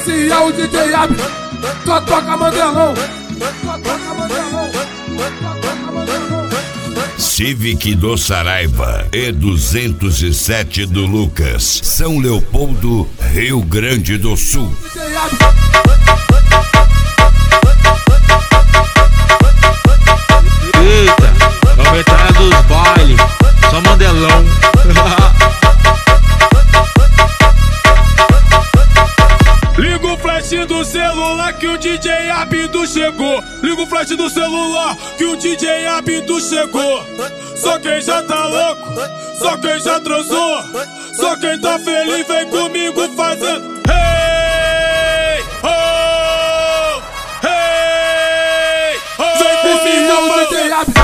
Esse é o DJ Ab, só toca Mandelão. Civic do Saraiva e 207 do Lucas, São Leopoldo, Rio Grande do Sul. Eita, aumentada dos bailes, só Mandelão. Liga o flash do celular que o DJ Abdu chegou. Liga o flash do celular que o DJ Abdu chegou. Só quem já tá louco, só quem já transou, só quem tá feliz vem comigo fazendo hey, oh, hey, oh. Vem comigo fazendo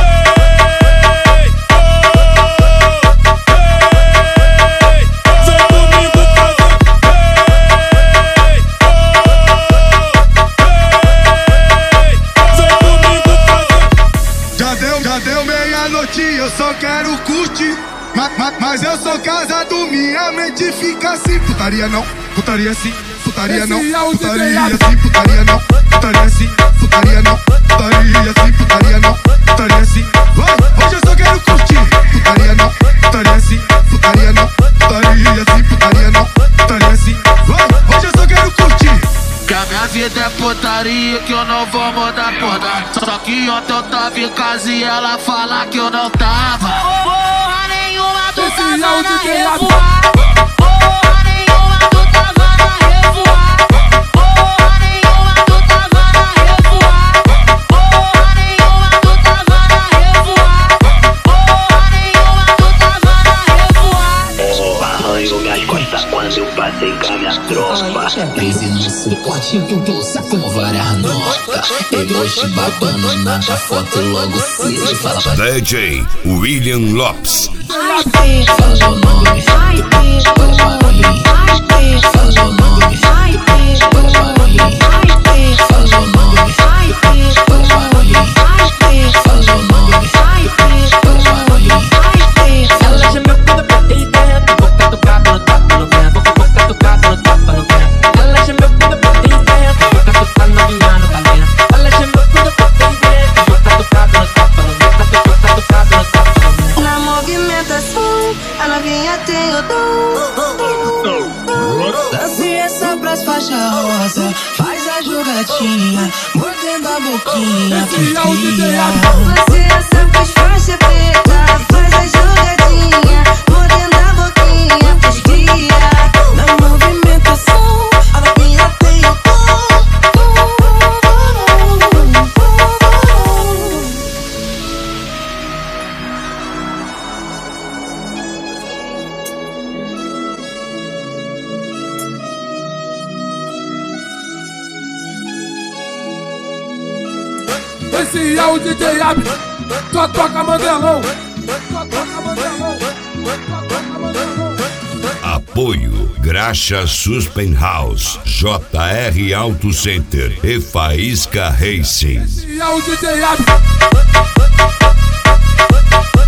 eu só quero curtir, mas eu sou casado, minha mente fica assim. Putaria não, putaria sim, putaria não, putaria sim, putaria não, putaria sim, putaria não, putaria sim, putaria não, putaria sim. Hoje eu só quero curtir, putaria não, putaria sim, putaria não, putaria sim, putaria não, putaria sim. Hoje eu só quero curtir. Que a minha vida é putaria, que eu não vou mudar porra. Só que ontem eu tava em casa e ela fala que eu não tava. Porra nenhuma, tu tava na revoar. Porra nenhuma, tu tava na revoar. Porra nenhuma, tu tava na revoar. Porra nenhuma, tu tava na revoar. Porra nenhuma, tu tava na revoar. Arranhou minhas costas quando eu passei com a minha tropa. Crise no suporte, bolsa com várias notas. Emoji babando na foto, logo se fala pra DJ William Lopes. fala meu nome, vai pra mim. Fala meu nome, vai pra mim. Fala meu nome, vai pra mim. Fala meu nome, vai pra mim. Ela já me aponta pra ter ideia, vou ficar tocado no tapa no pé. Vou ficar tocado no tapa no pé. Ela já me aponta pra ter ideia, vou ficar tocado novinha no caminho. Ela já me aponta pra ter ideia, vou ficar tocado no tapa no pé. Vou ficar tocado no tapa no pé. Na movimentação, a novinha tem o dom. Lance essa pras faixa rosa, faz a jogatinha, mordendo a boquinha. Lance essa pras faixa preta, faz a jogadinha, mordendo a boquinha, faz cria. Na movimentação, a novinha tem o dom. Esse é o DJ Ab, só toca Mandelão. Apoio Graxa Suspen House, JR Auto Center e Faísca Racing. Esse é o DJ Ab.